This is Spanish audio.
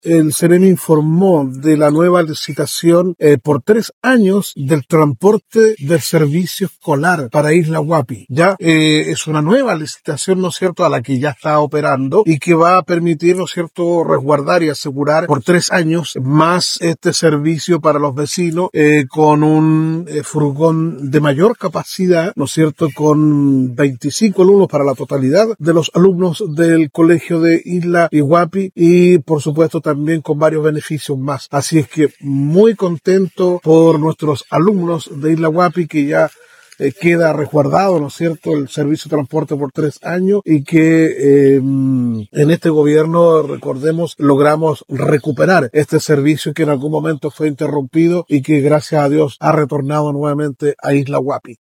el Ceremi informó de la nueva licitación por 3 años del transporte del servicio escolar para Isla Huapi. Ya es una nueva licitación, ¿no es cierto?, a la que ya está operando y que va a permitir, ¿no es cierto?, resguardar y asegurar por 3 años más este servicio para los vecinos con un furgón de mayor capacidad, ¿no es cierto?, con 25 alumnos para la totalidad de los alumnos del colegio de Isla Huapi y, por supuesto, también con varios beneficios más. Así es que muy contento por nuestros alumnos de Isla Huapi que ya queda resguardado, ¿no es cierto?, el servicio de transporte por 3 años y que en este gobierno, recordemos, logramos recuperar este servicio que en algún momento fue interrumpido y que gracias a Dios ha retornado nuevamente a Isla Huapi.